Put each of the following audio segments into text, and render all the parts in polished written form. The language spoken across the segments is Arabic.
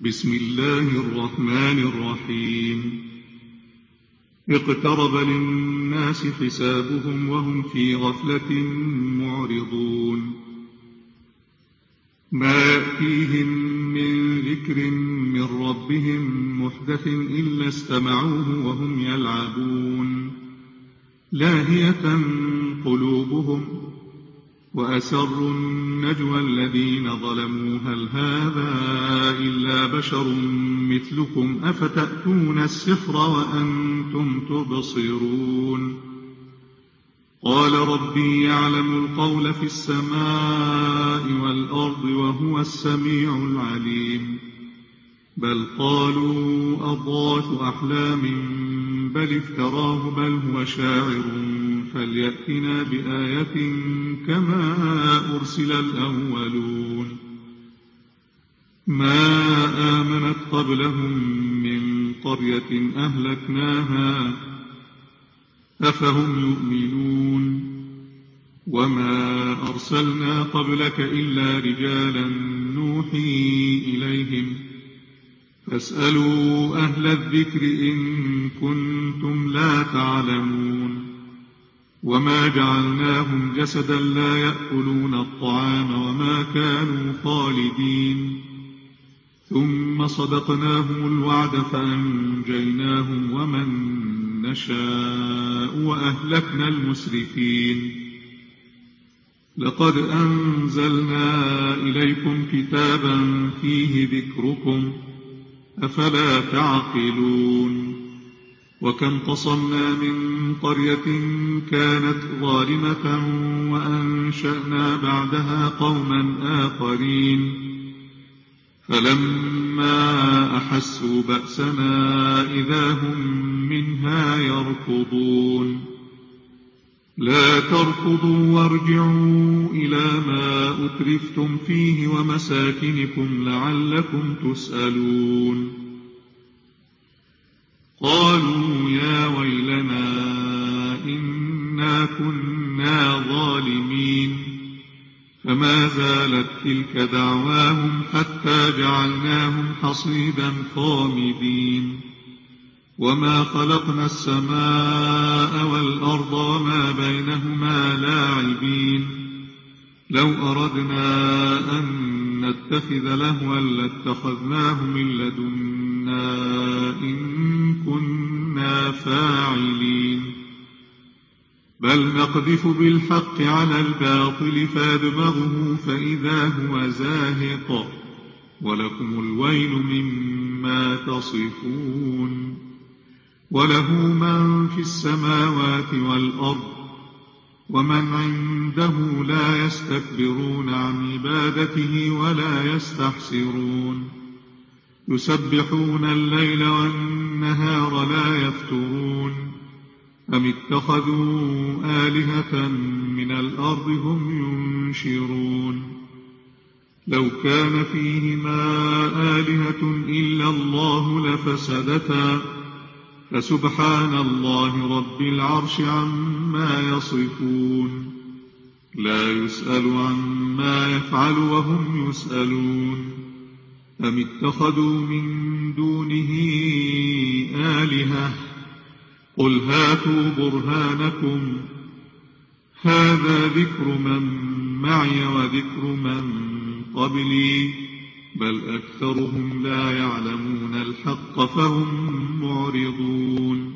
بسم الله الرحمن الرحيم. اقترب للناس حسابهم وهم في غفلة معرضون. ما يأتيهم من ذكر من ربهم محدث إلا استمعوه وهم يلعبون لاهية قلوبهم وأسروا النجوى الذين ظلموا هل هذا إلا بشر مثلكم أفتأتون السحر وأنتم تبصرون. قال ربي يعلم القول في السماء والأرض وهو السميع العليم. بل قالوا أضغاث أحلام بل افتراه بل هو شاعر فليأتنا بآية كما أرسل الأولون. ما آمنت قبلهم من قرية أهلكناها أفهم يؤمنون. وما أرسلنا قبلك إلا رجالا نوحي إليهم فاسألوا أهل الذكر إن كنتم لا تعلمون. وما جعلناهم جسدا لا يأكلون الطعام وما كانوا خالدين. ثم صدقناهم الوعد فأنجيناهم ومن نشاء وأهلكنا المسرفين. لقد أنزلنا إليكم كتابا فيه ذكركم أفلا تعقلون. وكم قصمنا من قرية كانت ظالمة وأنشأنا بعدها قوما آخرين فلما أحسوا بأسنا إذا هم منها يركضون. لا تركضوا وارجعوا إلى ما أترفتم فيه ومساكنكم لعلكم تسألون. قالوا يا ويلنا إنا كنا ظالمين. فما زالت تلك دعواهم حتى جعلناهم حصيدا خامدين. وما خلقنا السماء والأرض وما بينهما لاعبين. لو أردنا أن نتخذ لهوا لاتخذناه من لدنا إن كنا فاعلين. بل نقذف بالحق على الباطل فيدمغه فإذا هو زاهق ولكم الويل مما تصفون. وله من في السماوات والأرض ومن عنده لا يستكبرون عن عبادته ولا يستحسرون. يسبحون الليل والنهار لا يفترون. أم اتخذوا آلهة من الأرض هم ينشرون. لو كان فيهما آلهة إلا الله لفسدتا فسبحان الله رب العرش عما يصفون. لا يسأل عما يفعل وهم يسألون. أم اتخذوا من دونه آلهة قل هاتوا برهانكم هذا ذكر من معي وذكر من قبلي بل أكثرهم لا يعلمون الحق فهم معرضون.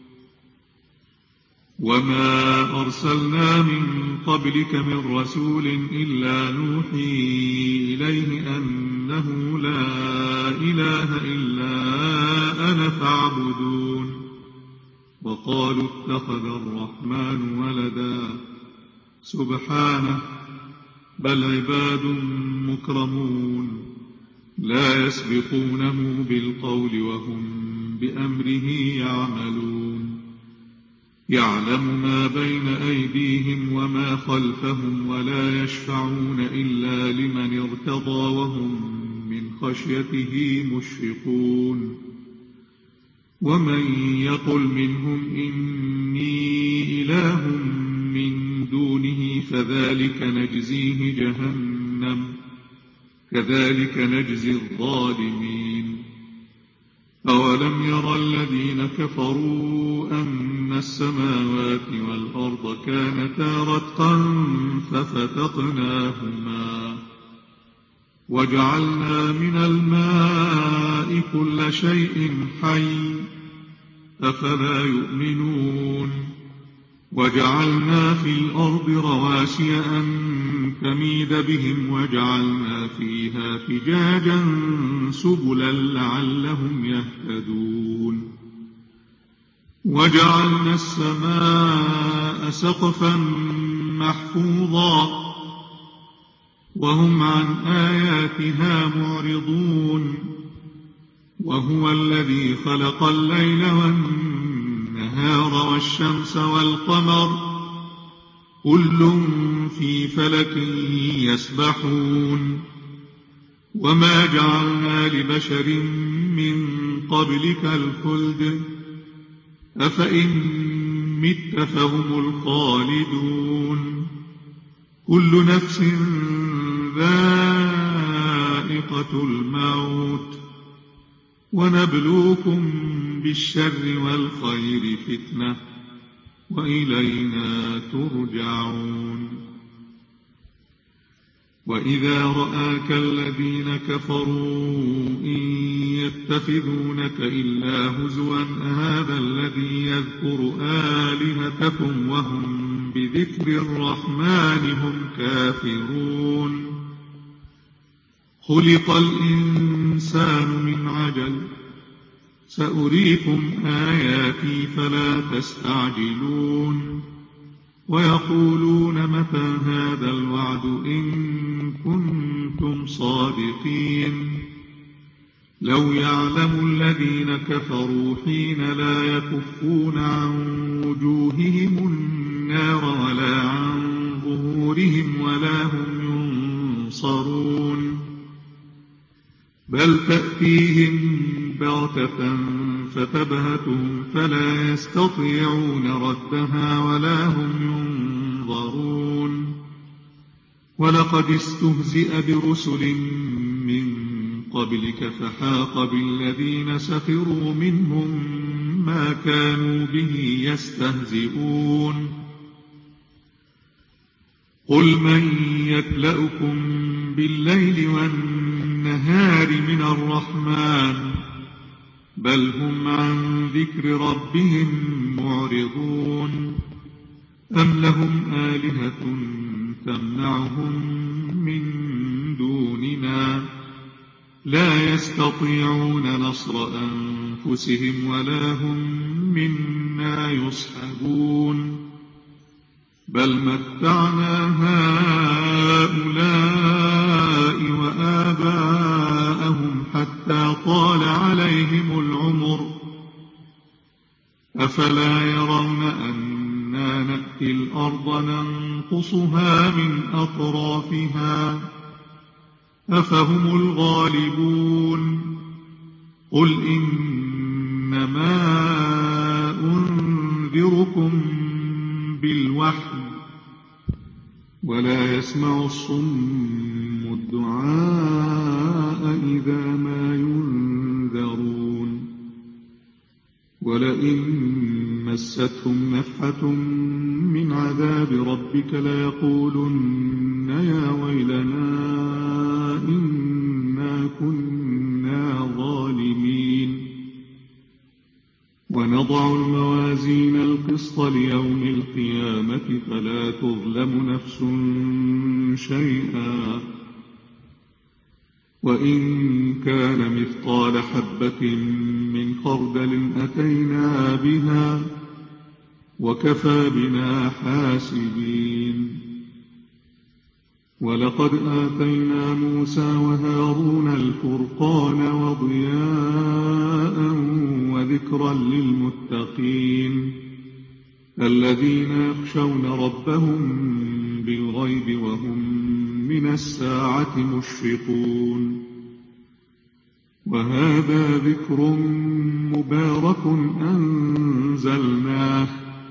وما أرسلنا من قبلك من رسول إلا نوحي إليه أنه لا إله إلا أنا فاعبدون. وقالوا اتخذ الرحمن ولدا سبحانه بل عباد مكرمون لا يسبقونه بالقول وهم بأمره يعملون. يعلم ما بين أيديهم وما خلفهم ولا يشفعون إلا لمن ارتضى وهم من خشيته مشفقون. ومن يقل منهم إني إله من دونه فذلك نجزيه جهنم كذلك نجزي الظالمين. كفروا أن السماوات والأرض كانتا رتقا ففتقناهما وجعلنا من الماء كل شيء حي أفلا يؤمنون وجعلنا في الأرض رواسي أن تميد بهم وجعلنا فيها فجاجا سبلا لعلهم يهتدون وجعلنا السماء سقفا محفوظا وهم عن آياتها معرضون وهو الذي خلق الليل والنهار والشمس والقمر كل في فلك يسبحون وما جعلنا لبشر من قبلك الخلد أفإن مت فهم الخالدون كل نفس ذائقة الموت ونبلوكم بالشر والخير فتنة وإلينا ترجعون وإذا رآك الذين كفروا إن يتخذونك إلا هزوا هذا الذي يذكر آلهتكم وهم بذكر الرحمن هم كافرون خلق الإنسان من عجل سأريكم آياتي فلا تستعجلون ويقولون متى هذا الوعد إن كنتم صادقين لو يعلم الذين كفروا حين لا يكفون عن وجوههم النار ولا عن ظهورهم ولا هم ينصرون بل تأتيهم بغتة فتبهتهم فلا يستطيعون ردها ولا هم ينظرون ولقد استهزئ برسل من قبلك فحاق بالذين سخروا منهم ما كانوا به يستهزئون قل من يكلؤكم بالليل والنهار من الرحمن بل هم عن ذكر ربهم معرضون أم لهم آلهة تمنعهم من دوننا لا يستطيعون نصر أنفسهم ولا هم منا يصحبون بل متعنا هؤلاء وآباءهم حتى طال عليهم العمر أفلا يرون أنا نأتي الأرض ننقصها من أطرافها أفهم الغالبون قل إنما أنذركم بالوحي ولا يسمع الصم الدعاء إذا ما ينذرون ولئن مستهم نفحة من عذاب ربك ليقولن يا ويلنا إنا كنا ظالمين ونضع الموازين القسط ليوم القيامة فلا تظلم نفس شيئا وإن كان مثقال حبة من خردل أتينا بها وكفى بنا حاسبين ولقد آتينا موسى وهارون الفرقان وضياء وذكرا للمتقين الذين يخشون ربهم بالغيب وهم من الساعة مشفقون وهذا ذكر مبارك أنزلناه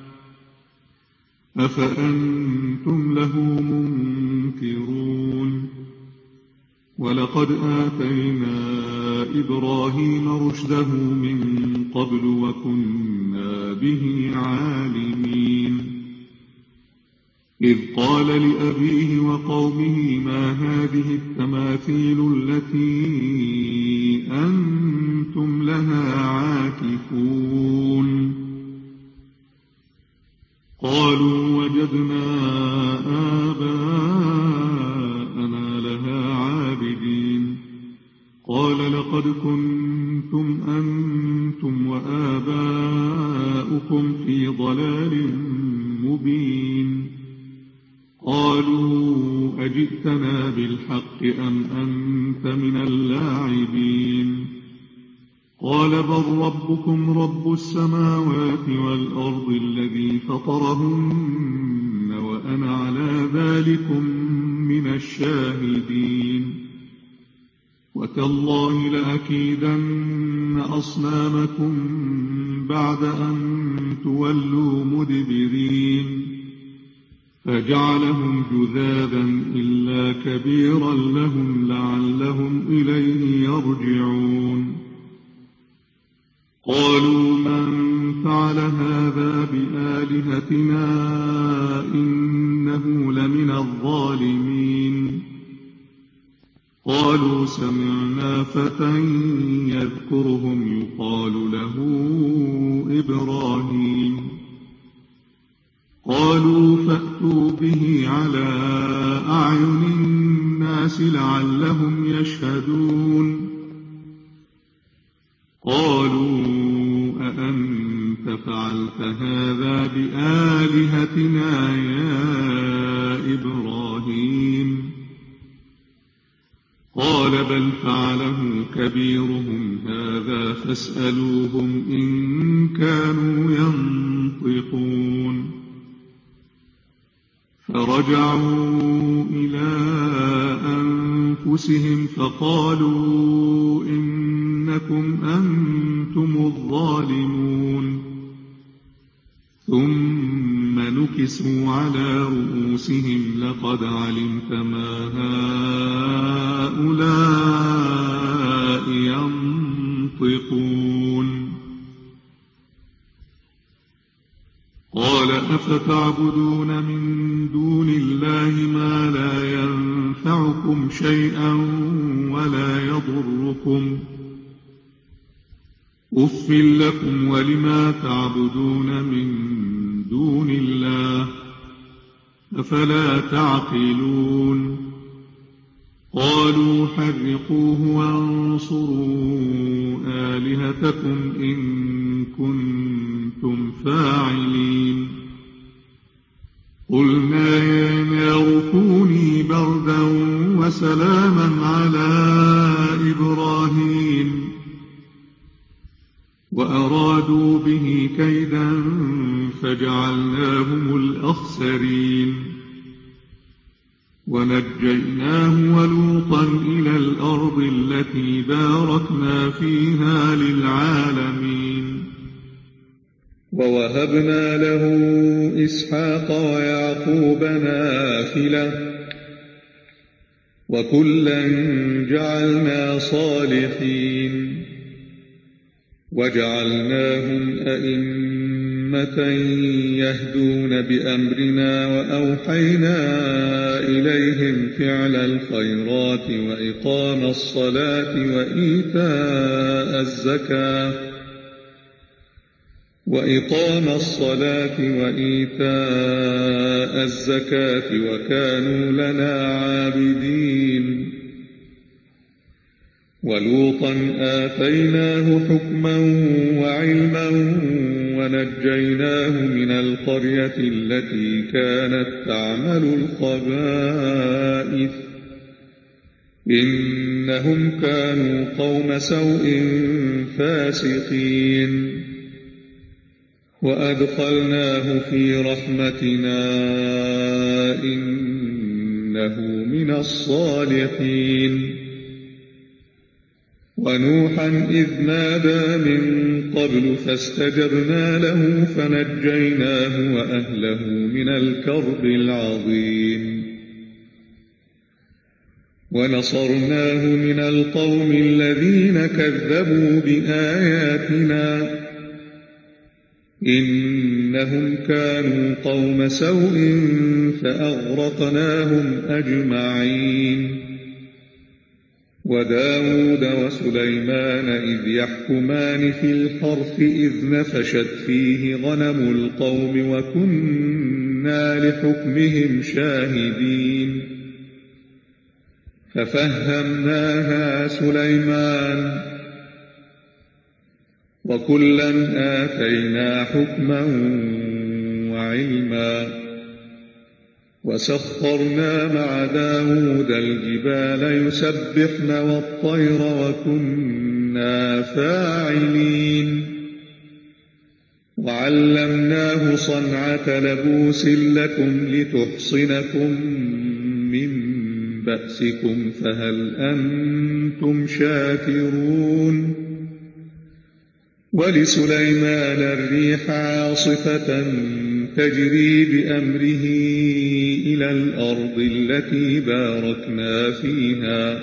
أفأنتم له منكرون ولقد آتينا إبراهيم رشده من قبل وكنا به عالمين. إذ قال لأبيه وقومه ما هذه التماثيل التي أنتم لها عاكفون؟ قالوا وجدنا آباءنا لها عابدين. قال لقد كنتم أنتم وآباؤكم في ضلال مبين. قالوا أجئتنا بالحق أم أنت من اللاعبين؟ قال بل ربكم رب السماوات والأرض الذي فطرهن وأنا على ذلكم من الشاهدين. وتالله لأكيدن أصنامكم بعد أن تولوا مدبرين. فجعلهم جذاذا إلا كبيرا لهم لعلهم إليه يرجعون. قالوا من فعل هذا بآلهتنا إنه لمن الظالمين. قالوا سمعنا فتى يذكرهم يقال له إبراهيم. قالوا فأتوا به على أعين الناس لعلهم يشهدون. قالوا أأنت فعلت هذا بآلهتنا يا إبراهيم؟ قال بل فعله كبيرهم هذا فاسألوهم إن كانوا ينطقون. فرجعوا إلى أنفسهم فقالوا إنكم أنتم الظالمون. ثم نكسوا على رؤوسهم لقد علمت ما هؤلاء ينطقون. قال أفتعبدون من دون الله ما لا ينفعكم شيئا ولا يضركم؟ أف لكم ولما تعبدون من دون الله أفلا تعقلون؟ قالوا حرقوه وانصروا آلهتكم إن كنتم فاعلين. قلنا يا نار كوني بردا وسلاما على إبراهيم وأرادوا به كيدا فجعلناهم الأخسرين. ونجيناه ولوطا إلى الأرض التي باركنا فيها للعالمين. ووهبنا له إسحاق ويعقوب نافلة وكلا جعلنا صالحين. وجعلناهم أئمة يهدون بأمرنا وأوحينا إليهم فعل الخيرات وإقام الصلاة وإيتاء الزكاة وكانوا لنا عابدين. ولوطا آتيناه حكما وعلما ونجيناه من القرية التي كانت تعمل الخبائث إنهم كانوا قوم سوء فاسقين. وأدخلناه في رحمتنا إنه من الصالحين. ونوحا إذ نادى من قبل فاستجبنا له فنجيناه وأهله من الكرب العظيم. ونصرناه من القوم الذين كذبوا بآياتنا إنهم كانوا قوم سوء فأغرقناهم أجمعين وداود وسليمان إذ يحكمان في الحرث إذ نفشت فيه غنم القوم وكنا لحكمهم شاهدين ففهمناها سليمان وكلا آتينا حكما وعلما وسخرنا مع داود الجبال يسبحن والطير وكنا فاعلين وعلمناه صنعة لبوس لكم لتحصنكم من بأسكم فهل أنتم شاكرون ولسليمان الريح عاصفة تجري بأمره إلى الأرض التي باركنا فيها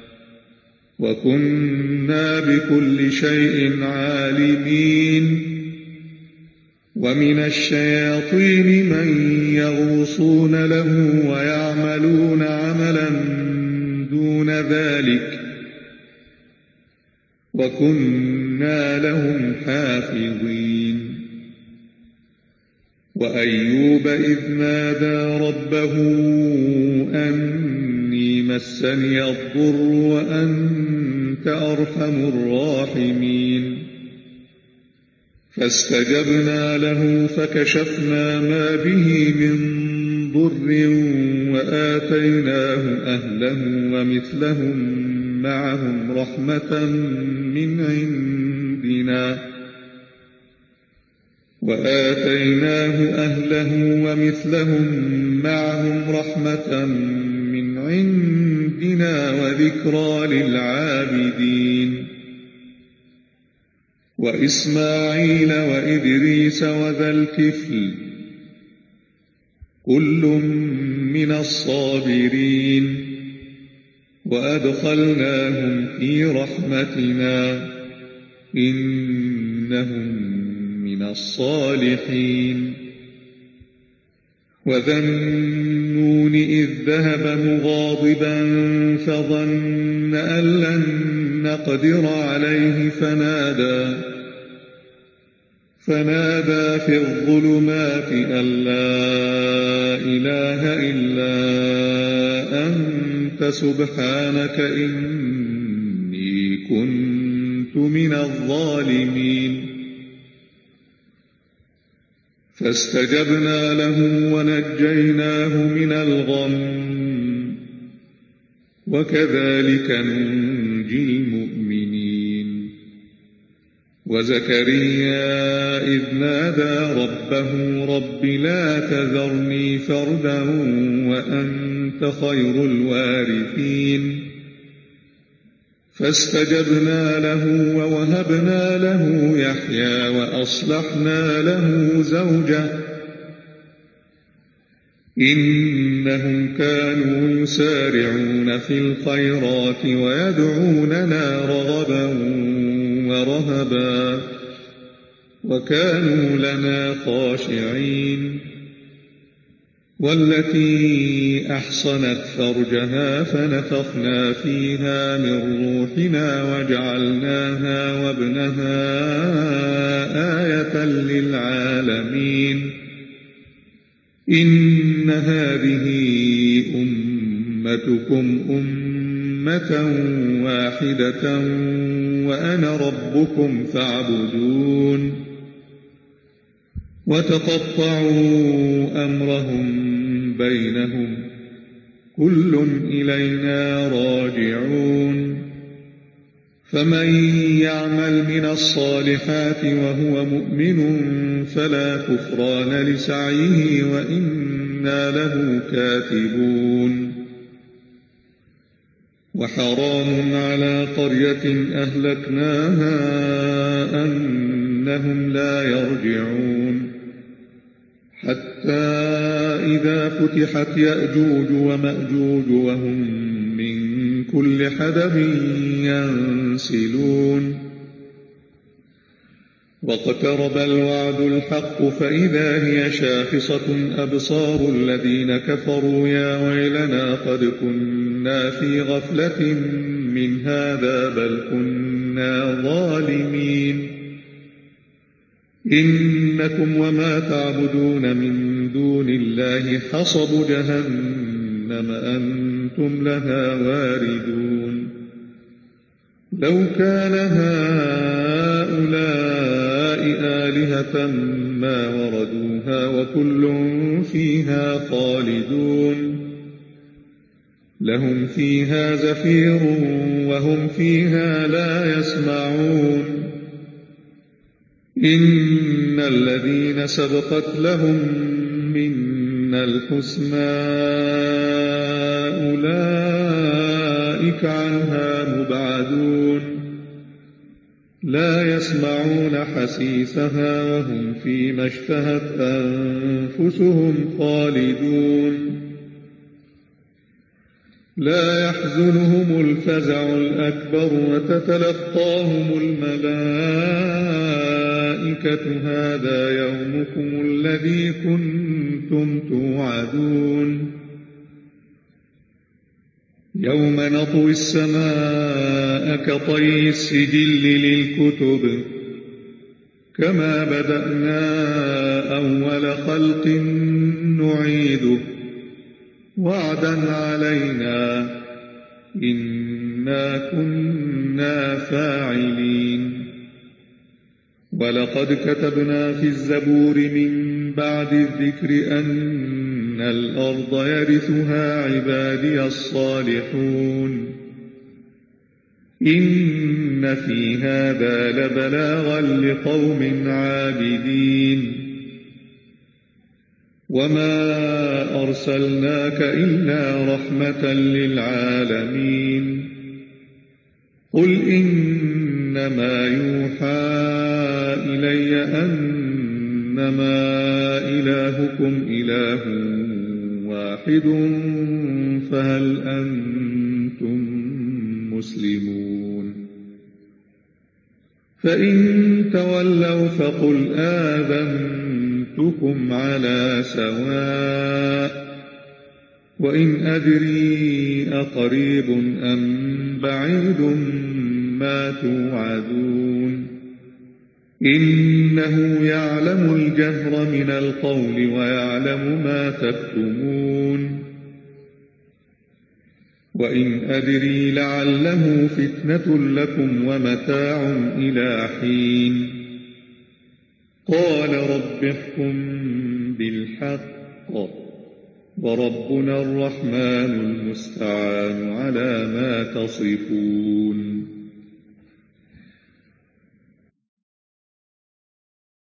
وكنا بكل شيء عالمين ومن الشياطين من يغوصون له ويعملون عملا دون ذلك وكنا لهم حافظين وأيوب إذ نادى ربه أني مسني الضر وأنت أرحم الراحمين فاستجبنا له فكشفنا ما به من ضر وآتيناه أهله ومثلهم معهم رحمة من عندنا وذكرى للعابدين وإسماعيل وإدريس وذا الكفل كل من الصابرين وأدخلناهم في رحمتنا إنهم من الصالحين وذا النون إذ ذهب مغاضبا فظن أن لن نقدر عليه فنادى في الظلمات أن لا إله إلا أنت سبحانك إني كنت من الظالمين فاستجبنا له ونجيناه من الغم وكذلك ننجي المؤمنين وزكريا إذ نادى ربه رب لا تذرني فردا وأنت خير الوارثين فاستجبنا له ووهبنا له يحيى وأصلحنا له زوجه إنهم كانوا يسارعون في الخيرات ويدعوننا رغبا ورهبا وكانوا لنا خاشعين والتي أحصنت فرجها فنفخنا فيها من روحنا وجعلناها وابنها آية للعالمين إن هذه أمتكم أمة واحدة وأنا ربكم فاعبدون وتقطعوا أمرهم بينهم كل إلينا راجعون فمن يعمل من الصالحات وهو مؤمن فلا كفران لسعيه وإنا له كاتبون وحرام على قرية أهلكناها أنهم لا يرجعون حتى إذا فتحت يأجوج ومأجوج وهم من كل حدب ينسلون واقترب الوعد الحق فإذا هي شاخصة أبصار الذين كفروا يا ويلنا قد كنا في غفلة من هذا بل كنا ظالمين إنكم وما تعبدون من دون الله حصب جهنم أنتم لها واردون لو كان هؤلاء آلهة ما وردوها وكل فيها خالدون لهم فيها زفير وهم فيها لا يسمعون إن الذين سبقت لهم منا الحسنى أولئك عنها مبعدون لا يسمعون حسيسها وهم فيما اشتهت أنفسهم خالدون لا يحزنهم الفزع الأكبر وتتلقاهم الملائكة هذا يومكم الذي كنتم توعدون يوم نطوي السماء كطي السجل للكتب كما بدأنا أول خلق نعيده وعدا علينا إنا كنا فاعلين ولقد كتبنا في الزبور من بعد الذكر أن الأرض يرثها عبادي الصالحون إن في هذا لبلاغا لقوم عابدين وما أرسلناك إلا رحمة للعالمين قل إنما يوحى إلي أنما إلهكم إله واحد فهل أنتم مسلمون فإن تولوا فقل آذنتكم على سواء وإن أدري أقريب أم بعيد ما توعدون إنه يعلم الجهر من القول ويعلم ما تكتمون وإن أدري لعله فتنة لكم ومتاع إلى حين قال رب احكم بالحق وربنا الرحمن المستعان على ما تصفون